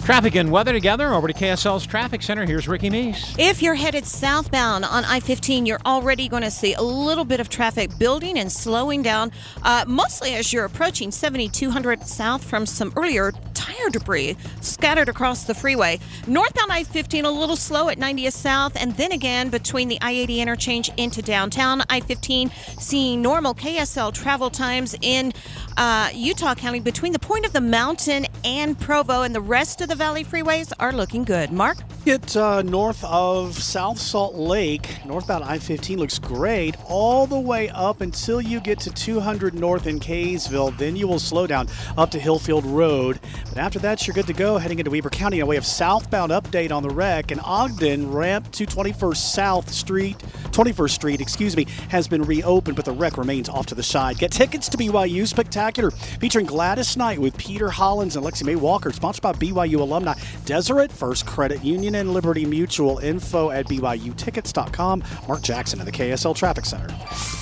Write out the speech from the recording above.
Traffic and weather together. Over to KSL's Traffic Center. Here's Ricky Meese. If you're headed southbound on I-15, you're already going to see a little bit of traffic building and slowing down, mostly as you're approaching 7200 south from some earlier tire debris scattered across the freeway. Northbound I-15 a little slow at 90th South, and then again between the I-80 interchange into downtown. I-15 seeing normal KSL travel times in Utah County between the point of the mountain and Provo, and the rest of the Valley freeways are looking good. Mark? Get north of South Salt Lake, northbound I-15 looks great all the way up until you get to 200 north in Kaysville. Then you will slow down up to Hillfield Road. But after that, you're good to go heading into Weber County. We have southbound update on the wreck. And Ogden ramp to 21st Street has been reopened, but the wreck remains off to the side. Get tickets to BYU Spectacular featuring Gladys Knight with Peter Hollins and Lexi May Walker, sponsored by BYU alumni Deseret, First Credit Union, and Liberty Mutual. Info at BYUtickets.com. Mark Jackson of the KSL Traffic Center.